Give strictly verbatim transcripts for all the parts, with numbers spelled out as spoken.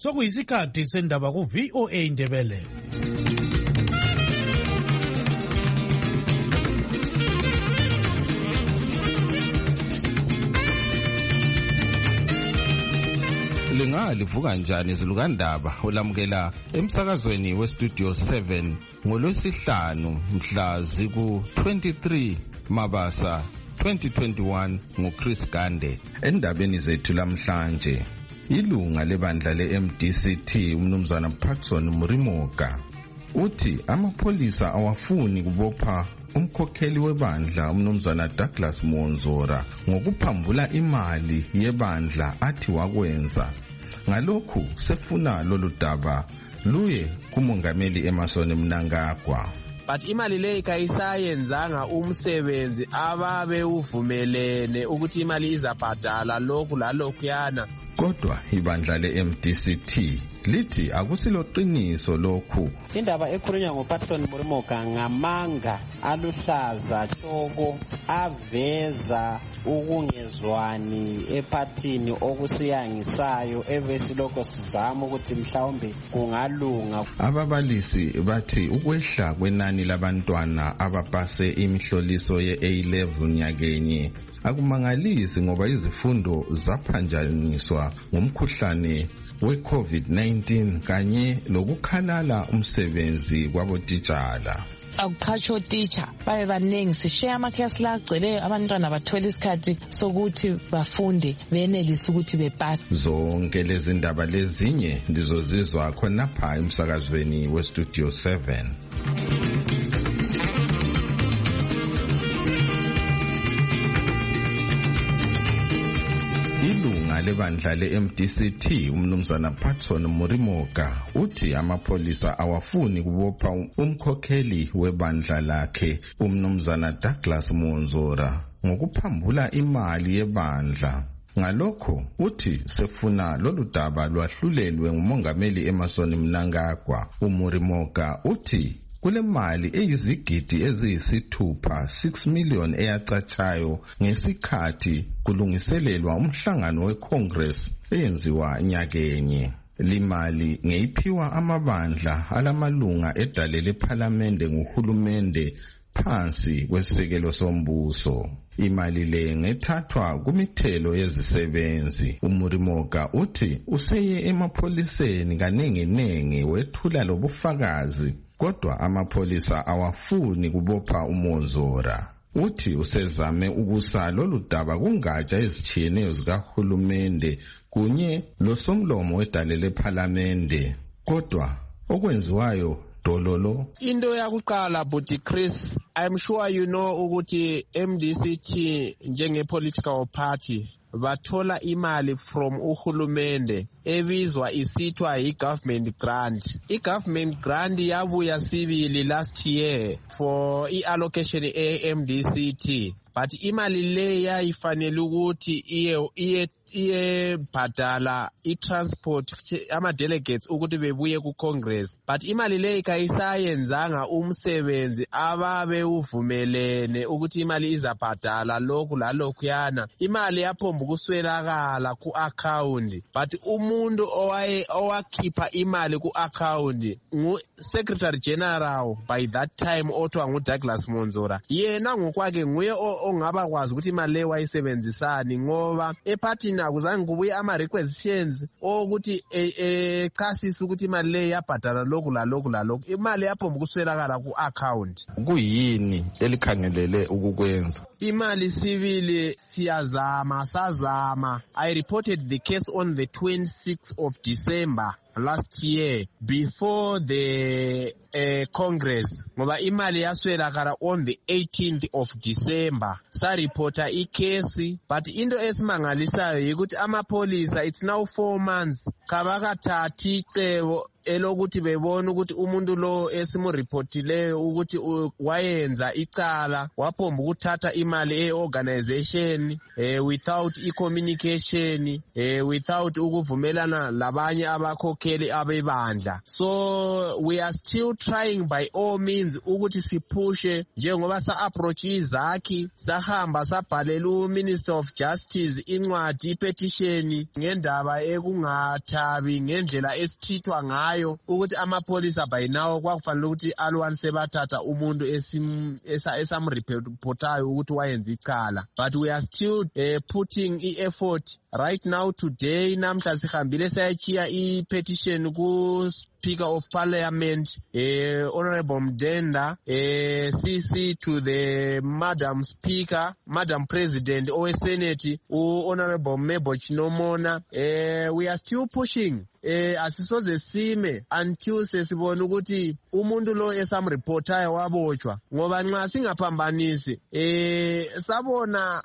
sokuyisikhathi sendaba ku V O A Ndebele. Lingalivuka njani izilukandaba olamukela emsakazweni westudio seven ngolwesihlanu mhla ziku twenty-three Mabasa twenty twenty-one nguChris Gande. Endabeni zethu lamhlanje, ilunga lebandla le-M D C T umnumzana Patson Murimoka uthi amapholisa awafuni kubopha umkhokheli webandla umnumzana Douglas Monzora ngokuphambula imali yebandla athi wakwenza. Ngalokhu sefuna lolu daba luye kumongameli Emmerson Mnangagwa. But imali le kayisayenzanga umsebenzi ababe uvumelene ukuthi imali izabhadala lokhu lalokhu yana. Kodwa ibandla le-M D C T lithi akusilo qiniso lokhu. Indaba ekhulunywa ngoPatson Murimoka ngamanga aluhlaza tshoko aveza ukungezwani epathini okusiyangisayo ebesiloko sizama ukuthi mhlawumbe kungalunga. Ababalisi bathi ukwehla kwenani labantwana abapase imihloliso ye-A level nyakenye akumangalisi ngoba izifundo zaphanjaniswa ngomkhuhlane we-COVID nineteen kanye lokukhalala umsebenzi kwabotitshala. Akuqhatsho teacher babe baningi sishare ama-class la agcweleyo abantwana bathola isikhathi sokuthi bafunde benelise ukuthi bepase. Zonke lezi ndaba lezinye ndizozizwa khonapha emsakazweni westudio seven. Ilunga lebandla le-M D C T umnumzana Patson Murimoka uthi amapholisa awafuni kubopha umkhokheli webandla lakhe umnumzana Douglas Monzora ngokuphambula imali yebandla. Ngalokho uthi sefuna lolu daba lwahlulelwe ngumongameli Emmerson Mnangagwa. uMurimoka uthi kule mali eyizigidi eziyisithupha six million eyacatshayo ngesikhathi kulungiselelwa umhlangano weCongress eyenziwa nyakenye. Limali ngeyiphiwa amabandla alamalunga edale lephalamende nguhulumende phansi kwesisekelo sombuso. Imali le ngethathwa kumithelo yezisebenzi. uMurimoka uthi useye emapholiseni kanengenenge wethula lobufakazi, kodwa amapholisa awafuni kubopha uMonzora. Uthi usezame ukusa lolu daba kungatsha ezitshiyeneyo zikahulumende kunye losomlomo wedale lephalamende, kodwa okwenziwayo dololo. Into yakuqala buti Chris, I'm sure you know ukuthi M D C T njenge political party bathola imali from uhulumende ebizwa isithwa i-government grant. I-government grant yabuya sibili last year for i-allocation e-M D C T, but imali le yayifanele ukuthi iye iye iye bhadala i-transport ama-delegates ukuthi bebuye ku-Congress, but imali le kayisayenzanga umsebenzi ababe uvumelene ukuthi imali izabhadala lokhu lalokhu yana. Imali yaphomba ukuswelakala ku-account, but umuntu owaye owakhipha imali ku-account ngu-Secretary General by that time othiwa ngu-Douglas Monzora. Yena ngokwakhe nguye ongaba kwazi ukuthi imali le wayisebenzisani ngoba ephathini akuzange kubuye ama-requisitions okuthi echasisa ukuthi imali le yabhadala lokhu lalokhu lalokhu. Imali yaphomba ukuswelakala ku-account. Kuyini elikhangelele ukukwenza? Imali sibili siyazama sazama. I reported the case on the twenty-sixth of December last year before the uh, Congress ngoba imali yaswelakala on the eighteenth of December. Sa reporter ikesi, but into esimangalisayo ukuthi amapolisa it's now four months kabakathathi icebo elokuthi bebona ukuthi umuntu lo esimuripotileyo ukuthi wayenza icala waphomba ukuthatha imali e-organization eh, without i-communication eh, without ukuvumelana labanye abakhokheli abebandla. So we are still trying by all means ukuthi siphushe njengoba sa-approach izakhi sahamba sabhalela u-Minister of Justice incwadi i-petition ngendaba ekungathabi ngendlela esithithwa ngayo ukuthi amapolisa by now kwakufanele ukuthi alwane sebathatha umuntu esamreportayo ukuthi wayenza icala. But we are still uh, putting i-effort right now. Today namhla sihambile sayachiya i-petition ku Speaker of Parliament, uh, Honorable Mdenda, uh, C C to the Madam Speaker, Madam President, O Senate, Honorable Mebo Chinomona. Uh, we are still pushing. Eh asisoze sime until sesibona ukuthi umuntu lo esamreportayo wabotshwa, ngoba nxa singaphambanisi eh sabona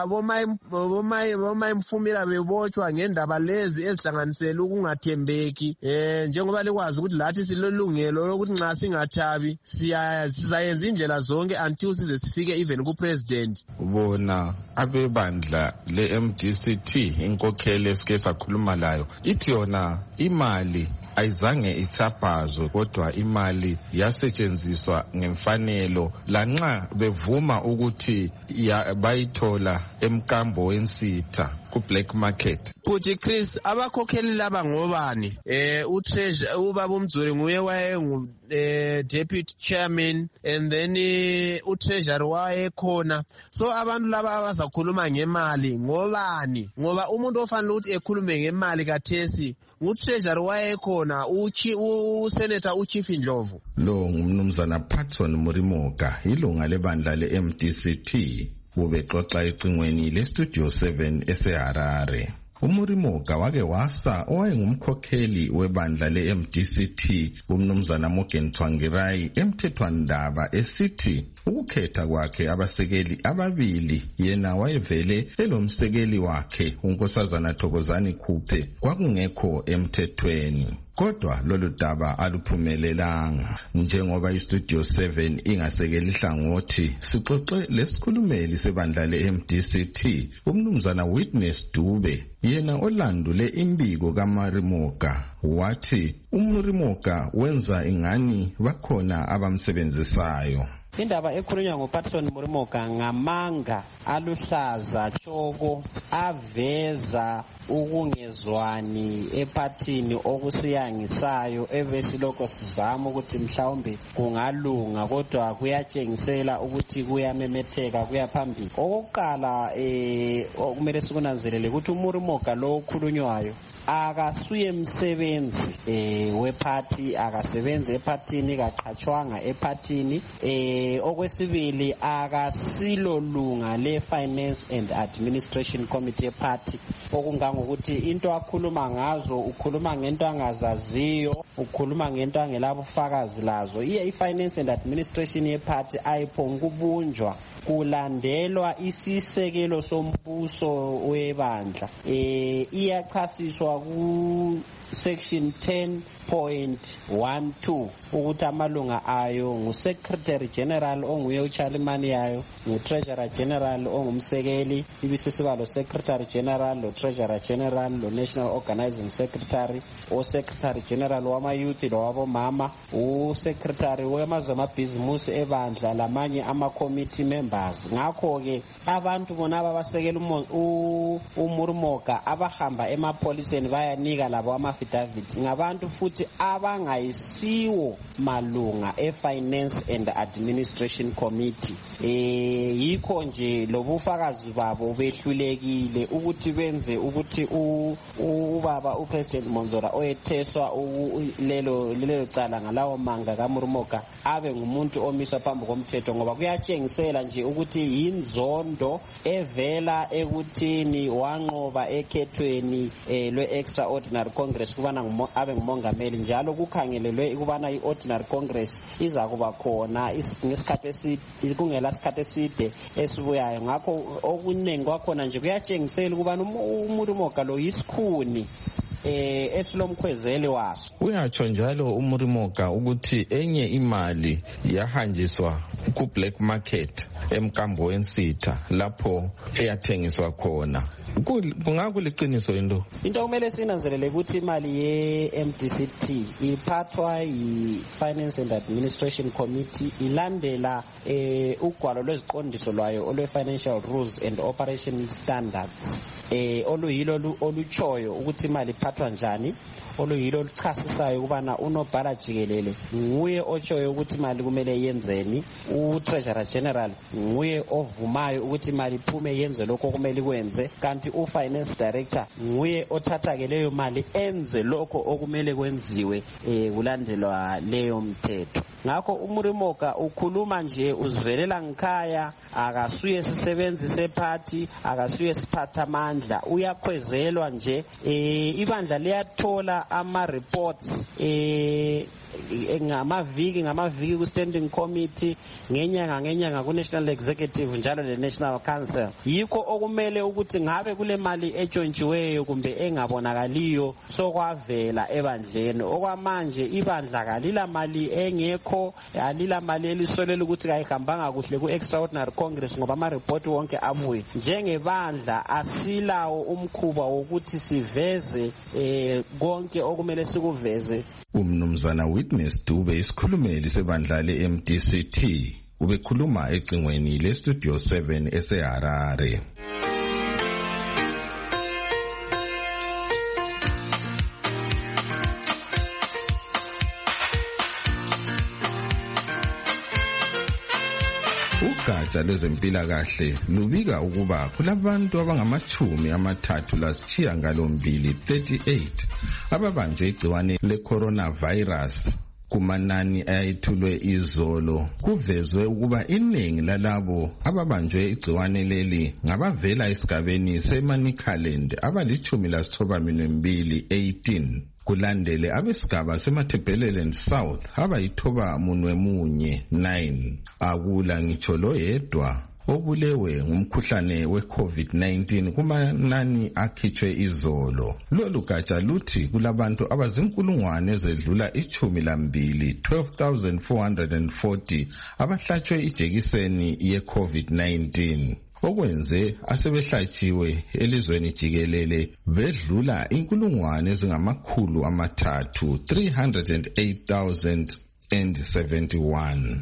abomayimfumira bebotshwa ngendaba lezi ezihlanganisela ukungathembeki eh njengoba lekwazi ukuthi lathi silolungelo lokuthi nxa singathabi sizayenza indlela zonke until size sifike even ku president. Bona abebandla le M D C T inkokheli esike sakhuluma layo ithi yona imali ayizange ithapazwe kodwa imali yasetshenziswa ngemfanelo lanxa bevuma ukuthi bayithola emkambo wensitha ku black market. Futhi Chris, abakhokheli laba ngobani? Eh u treasurer ubaba uMdzuri nguye wayengu eh, deputy chairman and then uh, u treasurer waye khona. So abantu laba abazakhuluma ngemali ngobani? Ngoba umuntu ofanele ukuthi ekhulume ngemali kathesi u treasurer waye khona uchi u senator uChief Ndlovu. Lo ngumnumzana Patson Murimoka ilunga lebandla le M D C T ubexoxa ecingweni le Studio seven eseHarare. Umurimoka wake wasa owayengumkhokheli webandla le M D C T umnumzana Morgan Tsvangirai emthethwandaba esithi ukukhetha kwakhe abasekeli ababili yena wayevele elomsekeli wakhe unkosazana Thokozani Khuphe kwakungekho emthethweni. Kodwa lolu daba aluphumelelanga njengoba iStudio seven ingasekeli hlangothi sixoxe lesikhulumeli sebandla le M D C T umnumzana Witness Dube yena olandule imbiko kaMurimoka wathi uMurimoka wenza ingani bakhona abamsebenzisayo. Indaba ekhulunywa nguPatson Murimoka ngamanga aluhlaza tshoko aveza ukungezwani epathini okusiyangisayo ebesiloko sizama ukuthi mhlawumbe kungalunga kodwa kuyatshengisela ukuthi kuyamemetheka kuyaphambili. Okokuqala eh okumele sikunanzelele ukuthi uMurimoka lo okhulunywayo akasuye msebenzi eh weparty akasebenza epartini kaqhatshwanga epartini eh okwesibili akasilo lunga le Finance and Administration Committee party okungangokuthi into akhuluma ngazo ukhuluma ngento angazaziyo ukhuluma ngento angelabufakazi lazo. Iye iFinance and Administration yeparty ayiphonga kubunjwa kulandelwa isisekelo sombuso webandla eh iyachasiswa ku section ten point one two ukuthi amalunga ayo nguSecretary General onguye uChairman yayo, nguTreasurer General ongumsekeli, ibisisibalo Secretary General lo Treasurer General lo National Organizing Secretary, o Secretary General wama Youth lo wabomama, uSecretary wemazamabhizimusi ebandla lamanye ama committee members. Ngakho ke abantu bonaba basekela uMurimoka abahamba emapoliseni bayanika labo ama-affidavit ngabantu futhi abangayisiwo malunga e-Finance and Administration Committee. Eh yikho nje lobufakazi babo behlulekile ukuthi benze ukuthi ubaba uPresident Monzora oyetheswa lelo lelo cala ngalawo manga kaMurimoka abe ngumuntu omiswa phambi komthetho, ngoba kuyatshengisela nje ukuthi inzondo evela ekuthini wanqoba ekhethweni lwe extraordinary congress kubana abe ngumongameli, njalo kukhangelelwe ukubana i-ordinary congress iza kuba khona ngesikhathi eside kungela isikhathi eside esibuyayo. Ngakho okuningi kwakhona nje kuyatshengisela ukubana uMurimoka lo yisikhuni eh esilomkhwezeli waso. Uyatsho njalo uMurimoka ukuthi enye imali yahanjiswa ku black market emkambo wensitha lapho eyathengiswa khona. Kungakuliqiniso into? Into kumele sinanzelele ukuthi imali ye-M D C T iphathwa yi-Finance and Administration Committee ilandela eh ugwalo lweziqondiso lwayo olwe-Financial Rules and Operation Standards eh oluyilo oluchoyo ukuthi imali iphathwa njani, oluyilo oluchasisayo ukubana unobhala jikelele nguye ochoyo ukuthi imali kumele yenzeni, u-Treasurer General nguye ovumayo ukuthi imali iphume yenze lokho kumele ikwenze, kanti u-Finance Director nguye othatha ke leyo mali enze lokho okumele kwenziwe eh kulandelwa leyo mthetho. Ngakho uMurimoka ukhuluma nje uzivelela ngikhaya, akasuye sisebenzi sephathi, akasuye siphatha amandla, uyakhwezelwa nje. eh ibandla liyathola ama reports eh ngamaviki ngamaviki ku standing committee, ngenyanga ngenyanga ku National Executive njalo le National Council. Yikho okumele ukuthi ngabe kule mali etshontshiweyo kumbe engabonakaliyo sokwavela ebandleni. Okwamanje ibandla kalila mali engekho, alila mali elisolela ukuthi kayihambanga kuhle ku extraordinary congress ngoba ama report wonke abuye. Njengebandla asilawo umkhuba wokuthi siveze eh konke okumele sikuveze. Umnumzana Witness Dube isikhulumeli sebandla le-M D C T ubekhuluma ecingweni le Studio seven eseHarare. Ugatsha lwezempilakahle lubika ukuba kulabantu abangamachumi amathathu lasitshiya ngalombili thirty-eight ababanjwe igciwane le-coronavirus. Kumanani ayithulwe izolo kuvezwe ukuba iningi lalabo ababanjwe igciwane leli ngabavela esigabeni seManicaland abalichumi lasithoba mbili eighteen. Kulandele abesigaba seMatabeleland South abayithoba munwe munye nine. Akula ngitsho lo yedwa obulewe ngumkhuhlane we-COVID nineteen kumanani akhitshwe izolo. Lolu gatsha luthi kulabantu abazinkulungwane ezedlula ichumi lambili twelve thousand four hundred forty abahlatshwe ijekiseni ye-COVID nineteen. Okwenze asebehlatshiwe elizweni jikelele bedlula inkulungwane ezingamakhulu amathathu three hundred eight thousand seventy-one.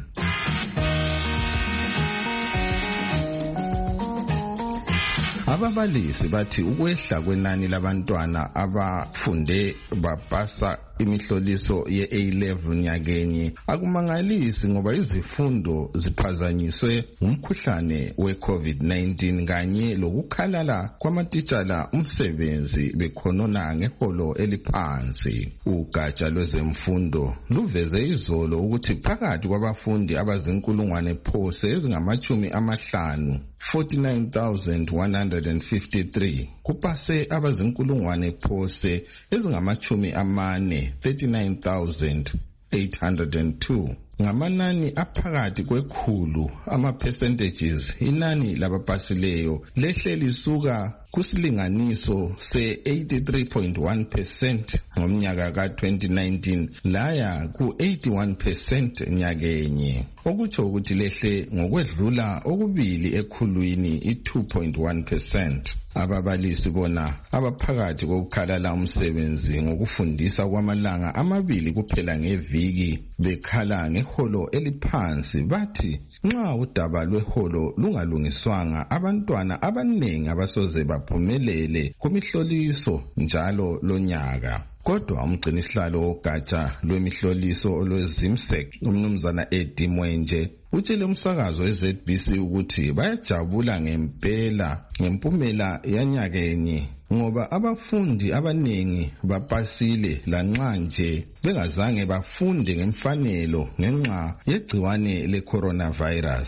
Ababalisi bathi ukwehla kwenani labantwana abafunde bapasa imihloliso ye-A level nyakenye akumangalisi ngoba izifundo ziphazanyiswe ngumkhuhlane we-COVID nineteen kanye lokukhalala kwamatitshala umsebenzi bekhonona ngeholo eliphansi. Ugatsha lwezemfundo luveze izolo ukuthi phakathi kwabafundi abazinkulungwane phose ezingamachumi amahlanu forty-nine thousand one hundred fifty-three kupase abazinkulungwane phose ezingamachumi amane thirty-nine thousand eight hundred two. Ngamanani aphakathi kwekhulu ama percentages inani labapasileyo lehle lisuka kusilinganiso se eighty-three point one percent ngomnyaka ka twenty nineteen laya ku eighty-one percent nyakenye, okutsho ukuthi lehle ngokwedlula okubili ekhulwini i two point one percent. Ababalisi bona abaphakathi kokukhalala umsebenzi ngokufundisa kwamalanga amabili kuphela ngeviki bekhala ngeholo eliphansi bathi nxa udaba lweholo lungalungiswanga abantwana abanengi abasoze baphumelele kumihloliso njalo lonyaka. Kodwa umgcinisihlalo wogatsha lwemihloliso olwezimsek umnumzana Eddie Mwenje utshele umsakazo we-Z B C ukuthi bayajabula ngempela ngempumela yanyakenye ngoba abafundi abanengi bapasile lanxa nje bengazange bafunde ngemfanelo ngenxa yegciwane le-coronavirus.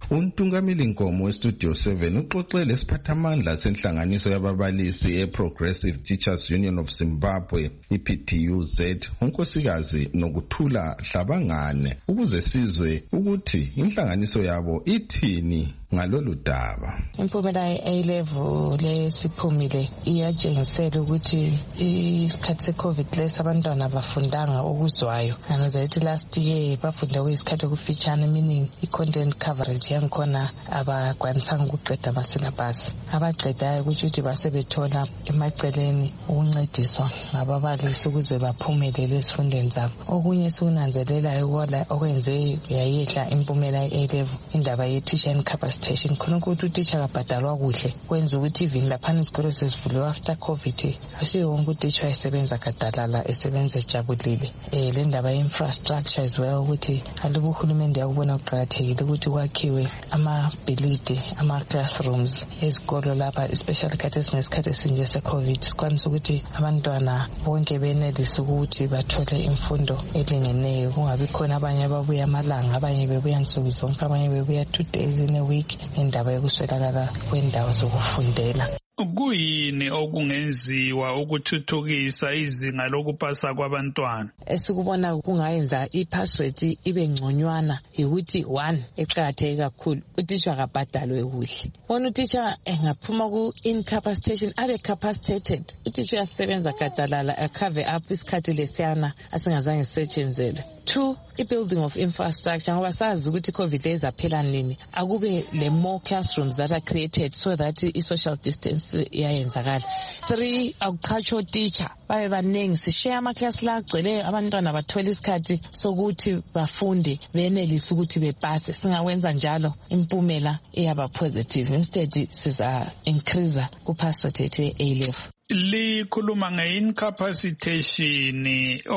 Untungameli Nkomo weStudio seven uxoxe lesiphathamandla senhlanganiso yababalisi eProgressive Teachers Union of Zimbabwe I P T U Z unkosikazi Nokuthula Hlabangane ukuze sizwe ukuthi inhlanganiso yabo ithini ngalolu daba. Impumela ye-A level lesiphumile iyatshengisela ukuthi isikhathi se-COVID lesi abantwana bafundanga okuzwayo. Angazathi last year bafunda kuyisikhathi okufitshane, meaning i-content coverage yangikhona abakwanisanga ukuqeda ama-syllabus. Abaqedayo ukuthi ukuthi basebethola emaceleni ukuncediswa ngababalisi ukuze baphumelele esifundweni zabo. Okunye sikunanzelelayo okwenze yayehla impumela ye-A level indaba ye-teacher incapacity. Khona ukuthi utitsha kabhadalwa kuhle kwenza ukuthi even laphana isikolo sesivuliwe after COVID asiyo wonke utitsha esebenza kadalala esebenza ejabulile. Eh le ndaba ye-infrastructure as well ukuthi alubu uhulumende yakubona kuqakathekile ukuthi kwakhiwe amabhilidi ama-classrooms ezikolo lapha, especially khathi esinesikhathi esinje se-COVID sikwanisa ukuthi abantwana bonke benelise ukuthi bathole imfundo elingeneyo, kungabi khona abanye ababuya amalanga, abanye bebuya nsuku zonke, abanye bebuya two days in a week indaba yokuswelakala kwendawo zokufundela. Kuyini okungenziwa ukuthuthukisa izinga lokupasa kwabantwana? Esikubona kungayenza i-password ibe ngconywana ukuthi one eqhatheke kakhulu utitsha akabhadalwe kuhle. Wona utitsha engaphuma ku-incapacitation abe capacitated, utitsha uyasebenza kadalala akhave up isikhathi lesiyana asingazange sisetshenzele. Two, i-building of infrastructure, ngoba sazi ukuthi COVID ezaphela nini, akube le more classrooms that are created so that i-social distance iyayenzakala. Three, akuqhatshwa teacher babe baningi, sishare ama-class la agcweleyo abantwana bathola isikhathi sokuthi bafunde benelise ukuthi bepase. Singakwenza njalo impumela iyaba positive, instead siza increase ku-pass rate yethu ye-A level. Likhuluma nge-incapacitation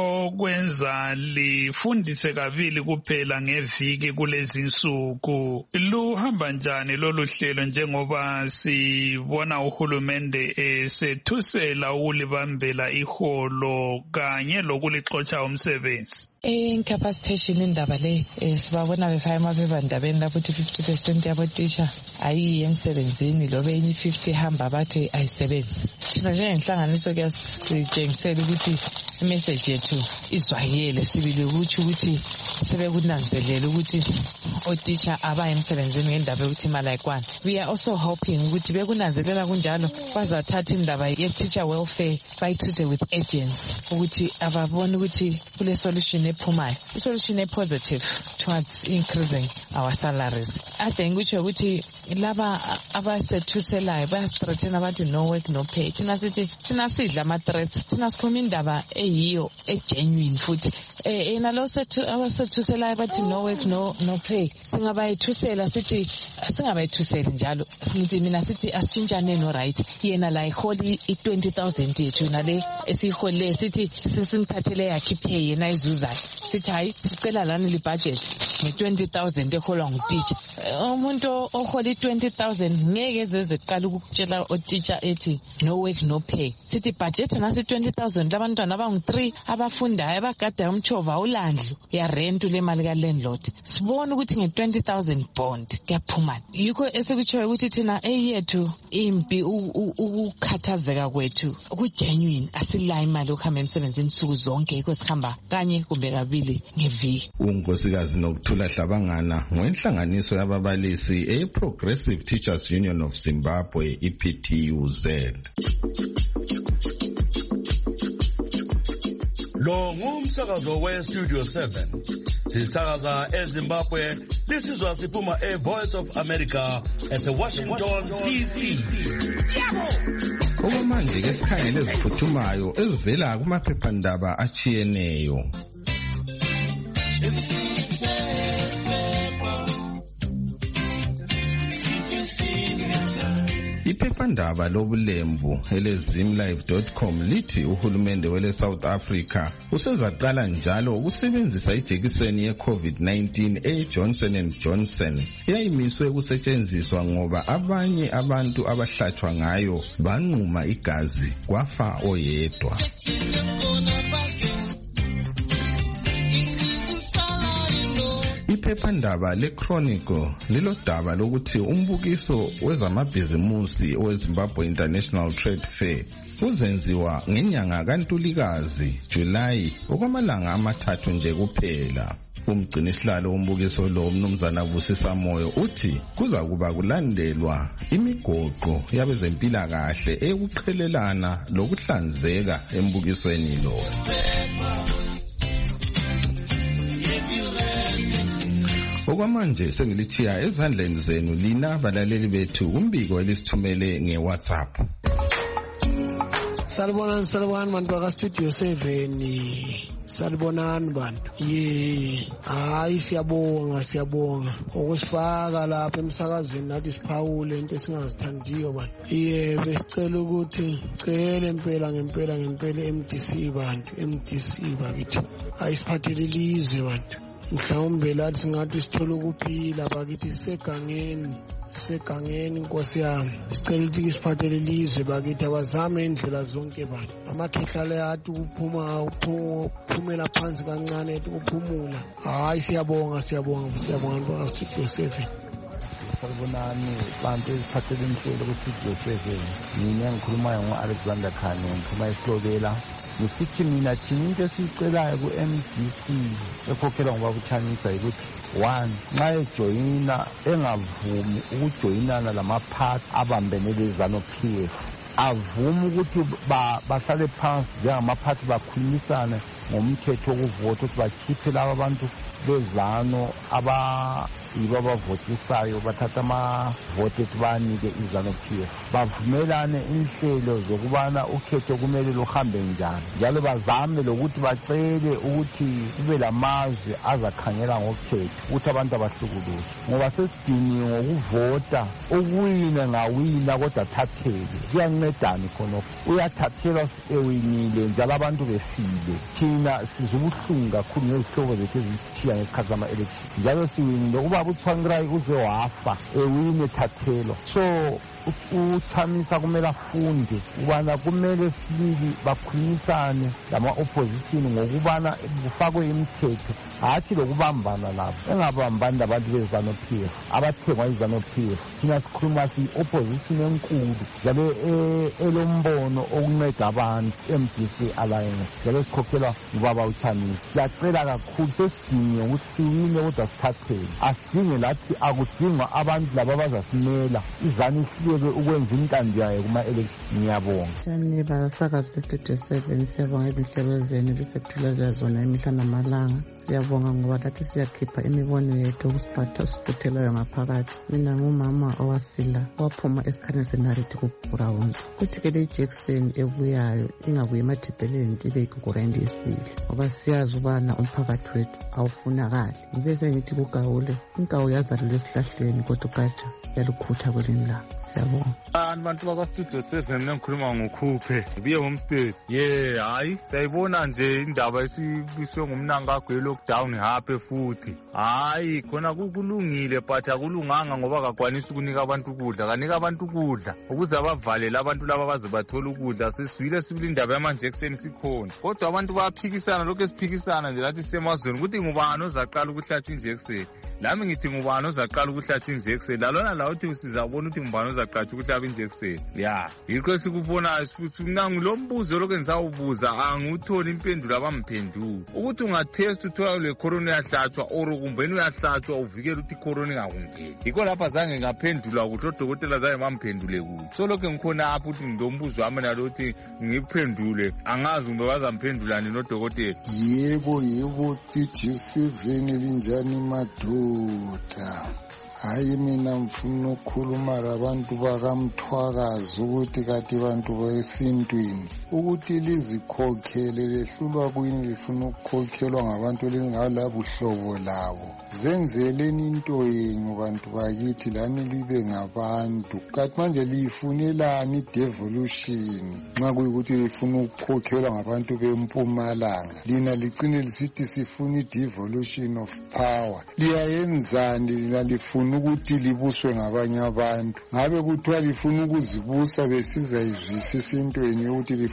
okwenza lifundise kabili kuphela ngeviki kulezi nsuku. Luhamba njani lolu hlelo njengoba sibona uhulumende esethusela ukulibambela iholo kanye lokulixotsha umsebenzi? Incapacitation indaba le sibabona befaya amaphephandabeni lapho ukuthi fifty percent yabotitsha ayiyi emsebenzini, lobe enye fifty hamba bathi ayisebenzi. Thina njengenhlanganiso kuyasitshengisela ukuthi imessage yethu izwakele, sibili ukuthi ukuthi sebekunanzelela ukuthi otitsha abaye emsebenzini ngendaba yokuthi imali ayikwana. We are also hoping ukuthi bekunanzelela kunjalo bazathatha indaba ye-teacher welfare bayithuthe with urgency ukuthi ababone ukuthi kule solution ephumayo, i-solution e-positive towards increasing our salaries. I think ukuthi laba abasethuselayo bayasithreathena bathi no work no pay. Thina sithi thina sidla ama-threats, thina sikhuluma indaba eyiyo egenuine futhi eh nalo abasethuselayo bathi no work no no pay. Singabayithusela sithi singabayithuseli njalo, sithi mina sithi asitshintshane no right, yena la iholi i-twenty thousand yethu yena le esihole sithi sisiniphathele yakhe pay yena izuzayo, sithi hayi sicela lana li budget nge-twenty thousand eholwa ngutitsha. Umuntu ohola i-twenty thousand ngeke ezeze qala ukutshela otitsha ethi no work no pay. Sithi budget nasi twenty thousand labantwana abangu-three abafundayo abagadayo umchova ulandlu ya rent le mali ka landlord. Sibona ukuthi nge-twenty thousand bond kuyaphuma. Yikho esikutshoyo ukuthi thina eyethu impi ukukhathazeka kwethu kugenuine, asilayo imali yokuhamba emsebenzini insuku zonke, yikho sihamba kanye kumbe kabili ngeviki. Unkosikazi Nokuthula Hlabangana ngwenhlanganiso yababalisi e-Progressive Teachers Union of Zimbabwe I P T U Z. Lo ngumsakazo we-Studio seven. Sisakaza eZimbabwe, lisizwa siphuma e-Voice of America ese-Washington D C. Okwamanje ke sikhangele eziphuthumayo ezivela kumaphephandaba achiyeneyo. Iphephandaba lobulembu elezimlive dot com lithi uhulumende wele South Africa usezaqala njalo ukusebenzisa ijekiseni ye-COVID nineteen e-Johnson and Johnson eyayimiswe ukusetshenziswa ngoba abanye abantu abahlatshwa ngayo banquma igazi kwafa oyedwa. Iphephandaba leChronicle lilodaba lokuthi umbukiso wezamabhizimusi weZimbabwe International Trade Fair uzenziwa ngenyanga kaNtulikazi July okwamalanga amathathu nje kuphela. Umgcinisihlalo wombukiso lo umnumzana Busisa Moyo uthi kuza kuba kulandelwa imigoqo yabezempilakahle eyokuqhelelana lokuhlanzeka embukisweni lo. Okwamanje sengilithiya ezandleni zenu lina balaleli bethu umbiko elisithumele ngeWhatsApp. Salibonani salibonani bantu baka Studio seven. Salibonani bantu. Ye, hayi siyabonga siyabonga ukusifaka lapha emsakazweni nathi siphawule into esingazithandiyo bantu. Ye, besicela ukuthi cele impela ngempela ngempela M D C bantu, M D C bakithi. Ayisiphathele ilizwe bantu. Mhlawumbe lathi singathi sithola ukuphila bakithi sisegangeni segangeni Nkosi yami. Sicela ukuthi siphathele ilizwe bakithi abazame indlela zonke bantu. Amakhehlale athi ukuphuma ukuphumela phansi kancane ethi ukuphumula. Hayi siyabonga siyabonga siyabonga kwa Studio seven. Salibonani bantu esiphathele imhlelo ku Studio seven. Mina ngikhuluma ngo-Alexander Khane ngikhuluma isihlobela. Ngisithi mina thina into esiyicelayo ku-M D C ekhokhelwa ngoba kuchanisa ukuthi one nxa ejoyina engavumi ukujoyinana lamaphathi abambene leZanu P F avuma ukuthi bahlale phansi njengamaphathi bakhulumisane ngomthetho wokuvota ukuthi bakhiphe laba bantu bezano abayibo abavotisayo bathatha amavote ethi banike iZanu P F bavumelane inhlelo zokubana ukhetho kumele luhambe njani njalo bazame lokuthi bacele ukuthi kube lamazwe azakhangela ngokhetho ukuthi abantu abahlukuluzwe ngoba sesidiniwe ngokuvota ukuwina ngawina kodwa thathele kuyancedani khonokho uyathathelwa ewinile njalo abantu befile thina sizubuhlungu kakhulu ngezihlobo zethu ezithiya ngesikhathi sama-election njalo siwinile ukuba uThwangirai uze wafa ewine thathelwa so uchamisa kumele afunde ubana kumele sibili bakhulumisane lama-opposition ngokubana kufakwe imithetho hathi lokubambana lapho engabambani labantu beZanu P F abathengwa iZanu P F thina sikhuluma si-opposition enkulu njalo elombono okunceda abantu M D C Alliance njalo sikhokhelwa ngubaba uChamisa. Siyacela kakhulu sesidinge ukuthi siwine kodwa sithathele asidinge lathi akudingwa abantu laba abazasimela iZanu ihleke ukwenza intando yayo kuma-election. Ngiyabonga shani basakazi beStudio seven siyabonga izinhlelo zenu lisethulelwa zona imihla namalanga. Siyabonga ngoba lathi siyakhipha imibono yethu ukusiphatha siphuthelayo ngaphakathi. Mina ngumama owasila waphuma esikhathini senarithi kuGurawundi kuthi ke le Jackson ebuyayo ingabuye emadibheleni ibe igugurendi yesibili ngoba siyazi ubana umphakathi wethu awufunakali. Ngibese ngithi kugawule inkawu yazalelwa esihlahleni kodwa ugatsha yalukhutha kwelinye ilanga. Siyabonga abantu baka Studio seven nengikhuluma ngokhuphe biye homestead. Ye hayi siyayibona nje indaba esibiswe ngumnankagwe lockdown hape futhi hayi khona kulungile but akulunganga ngoba akakwanisa ukunika abantu ukudla kanika abantu ukudla ukuze abavalele abantu laba baze bathola ukudla. Siswile sibili indaba yamanjekiseni sikhona kodwa abantu bayaphikisana lokho esiphikisana nje lathi semazweni ukuthi ngubani ozaqala ukuhlatshwa injekiseni. Lami ngithi ngubani ozaqala ukuhlatshwa injekiseni lalona la uthi sizabona ukuthi ngubani ozaqala ukuhlaba injekiseni. Ya yikho esikubona futhi mina ngilombuzo lokho engizawubuza anguthola impendulo abamphendula ukuthi ungatest uthola le corona yahlatshwa or kumbeni uyahlatshwa uvikele ukuthi corona ingakungeni. Yikho lapha zange ngaphendula ukuthi odokotela zange bamphendule kuthi. So lokho ngikhona apho ukuthi ngilombuzo wami nalokuthi ngiphendule angazi kumbe bazamphendulani nodokotela. Yebo yebo Studio seven linjani madoda. Hayi mina mfuna ukukhuluma labantu bakamthwakazi ukuthi kati bantu besintwini ukuthi lizikhokhele lehlulwa kwini lifuna ukukhokhelwa ngabantu lingalabuhlobo labo. Zenzeleni into yenu bantu bakithi lani libe ngabantu. Kanti manje liyifunelani devolution nxa kuyikuthi lifuna ukukhokhelwa ngabantu bempumalanga lina ligcine lisithi sifuna devolution of power. Liyayenzani lina lifuna ukuthi libuswe ngabanye abantu? Ngabe kuthiwa lifuna ukuzibusa besizayizwisisa into yenu ukuthi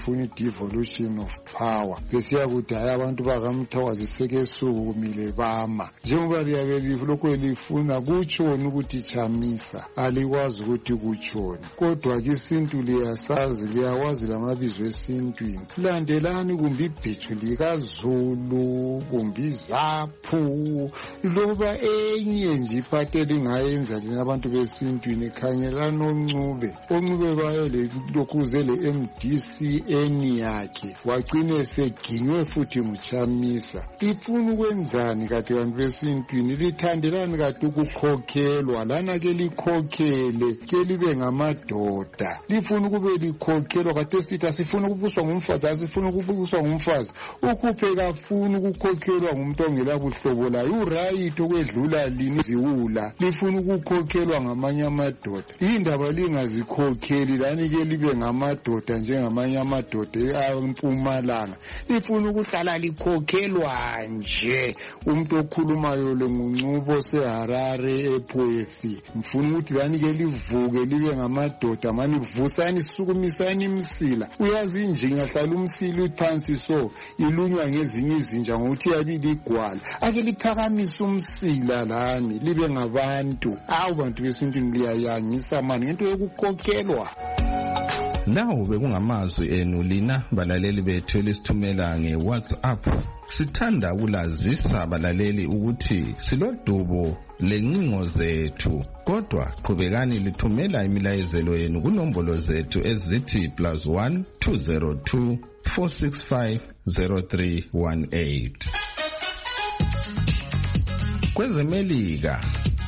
befuna i-devolution of power besiya kuthi hayi abantu bakamthokazi sekesukumile bama njengoba liyabe lokhu elifuna kutshoni ukuthi chamisa alikwazi ukuthi kutshoni kodwa ke isintu liyasazi liyawazi lamabizo esintwini landelani kumbe ibhethu likaZulu kumbe izaphu loba enye nje iphatheli lingayenza lina abantu besintwini khangelana oncube oncube bayele lokhuze le M D C eni yakhe wagcine seginywe futhi nguchamisa ifuna ukwenzani kade abantu besintwini lithandelani kade ukukhokhelwa lana ke likhokhele ke libe ngamadoda lifuna kube likhokhelwa kade sithi asifuna ukubuswa ngumfazi asifuna ukubuswa ngumfazi ukhuphe kafuna ukukhokhelwa ngumuntu ongela buhlobo la uright okwedlula lini ziwula lifuna ukukhokhelwa ngamanye amadoda indaba lingazikhokheli lani ke libe ngamadoda njengamanye amadoda eMpumalanga lifuna ukuhlala likhokhelwa nje umuntu okhulumayo lo nguNcubo seHarare ePoethi mfuna ukuthi lani ke livuke libe ngamadoda mani vusani sukumisani imsila uyazi injinga hlala umsila uphansi so ilunywa ngezinye izinja ngokuthi yabili igwala ake liphakamisa umsila lani libe ngabantu awu bantu besintwini liyayangisa mani ngento yokukhokhelwa. Lawo bekungamazwi enu lina balaleli bethu elisithumela ngeWhatsApp. Sithanda ukulazisa abalaleli ukuthi silodubo lencingo zethu kodwa qhubekani lithumela imilayezelo yenu kunombolo zethu ezithi plus one two zero two four six five zero three one eight. Kwezemelika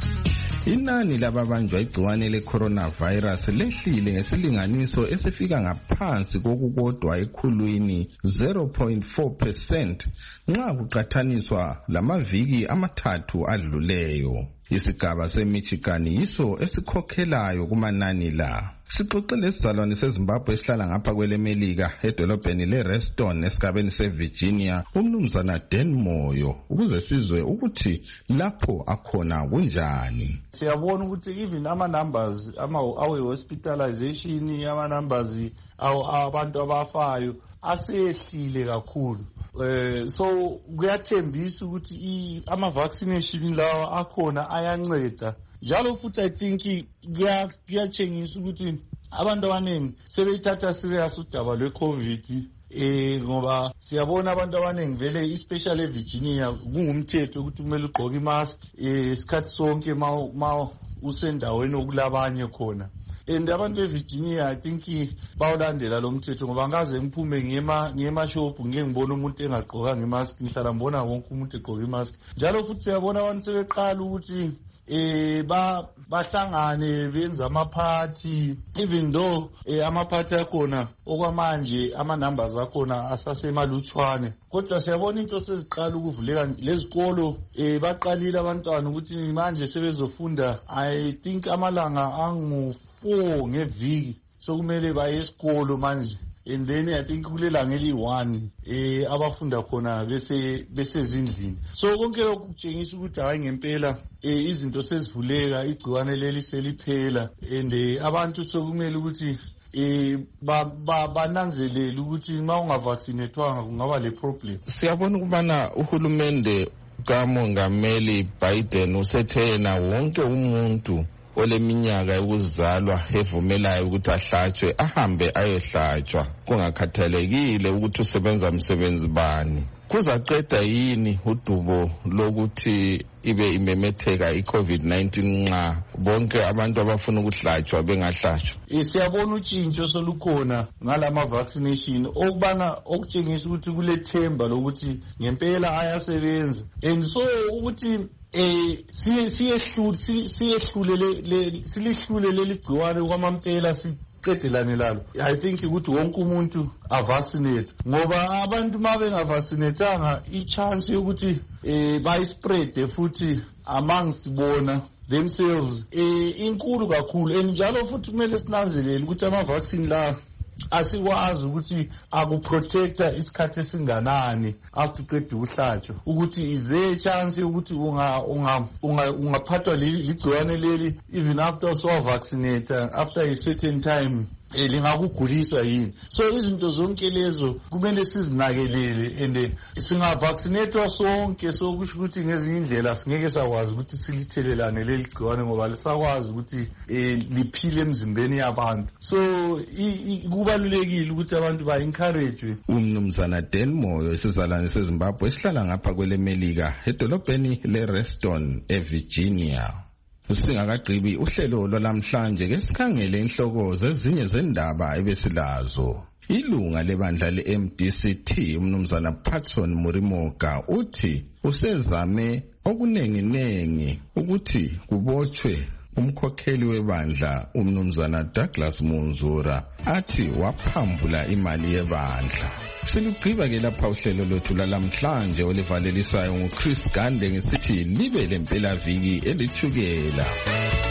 inani lababanjwa igciwane le-coronavirus lehlile ngesilinganiso esifika ngaphansi kokukodwa ekhulwini zero point four percent nxa kuqathaniswa lamaviki amathathu adluleyo. Isigaba seMichigan yiso esikhokhelayo kumanani la. Sixoxele isizalwane seZimbabwe esihlala ngapha kwelemelika edolobheni leReston esigabeni seVirginia umnumzana Dan Moyo ukuze sizwe ukuthi lapho akhona kunjani. Siyabona ukuthi even ama numbers ama awe hospitalization ama numbers awu abantu abafayo asehlile kakhulu. Eh so kuyathembisa ukuthi ama vaccination lawa akhona ayanceda. Njalo futhi I think kuyatshengisa ukuthi abantu abaningi sebeyithatha serious udaba lwe-COVID eh ngoba siyabona abantu abaningi vele especially eVirginia kungumthetho ukuthi kumele ugqoke imask eh isikhathi sonke ma usendaweni okulabanye khona. And abantu beVirginia I think bawulandela lo mthetho ngoba ngaze ngiphume ngema ngema shop ngeke ngibone umuntu engagqoka ngemask ngihlala ngibona wonke umuntu egqoka imask. Njalo futhi siyabona abantu sebeqala ukuthi eh ba bahlangane benza ama party even though eh ama party akhona okwamanje ama numbers akhona asasemalutshwane kodwa siyabona into seziqala ukuvuleka lezikolo eh baqalile abantwana ukuthi manje sebezofunda I think amalanga angu four ngeviki so kumele baye esikolo manje and then I think kulelanga eli-one eh abafunda khona bese besezindlini so konke lokhu kutshengisa ukuthi hayi ngempela eh izinto sezivuleka igciwane leli seliphela and abantu sokumele ukuthi eh bananzelele ukuthi uma ungavaccinatwanga kungaba le problem. Siyabona ukubana uhulumende kamongameli Biden usethena wonke umuntu oleminyaka yokuzalwa evumelayo ukuthi ahlatshwe ahambe ayehlatshwa kungakhathalekile ukuthi usebenza umsebenzi bani. Kuzaqeda yini udubo lokuthi ibe imemetheka i-COVID nineteen nxa bonke abantu abafuna ukuhlatshwa bengahlatshwa? Siyabona utshintsho solukhona ngalama vaccination okubana okutshengisa ukuthi kulethemba lokuthi ngempela ayasebenza and so ukuthi eh siyehlule siyehlule silihlule leli gciwane kwamampela siqedelane lalo. I think ukuthi wonke umuntu avaccinate ngoba abantu mabe ngavaccinatanga i-chance yokuthi eh bayispread futhi amongst bona themselves eh inkulu kakhulu and njalo futhi kumele sinanzelele ukuthi ama vaccine la asikwazi ukuthi akuprotecta isikhathi esinganani after uqeda ukuhlatshwa ukuthi ize chance ukuthi unga unga ungaphathwa ligciwane leli even after so vaccinate after a certain time eh, lingakugulisa yini. So izinto zonke lezo kumele sizinakelele and singavaccinatwa sonke, so kusho ukuthi ngezinye indlela singeke sakwazi ukuthi silithelelane leli gciwane ngoba lisakwazi ukuthi eh, liphile emzimbeni yabantu. So kubalulekile ukuthi abantu ba encourage. Umnumzana Dan Moyo isizalwane seZimbabwe esihlala ngapha kwele Melika edolobheni le Reston eVirginia. Singakagqibi uhlelo lwalamhlanje ke sikhangele inhloko zezinye zendaba ebesilazo. Ilunga lebandla le-M D C T umnumzana Patson Murimoka uthi usezame okunenginengi ukuthi kubotshwe umkhokheli webandla umnumzana Douglas Munzura athi waphambula imali yebandla. Silugqiba ke lapha uhlelo lwethu lalamhlanje olivalelisayo nguChris Gande ngesithi libe lempela viki elithukela.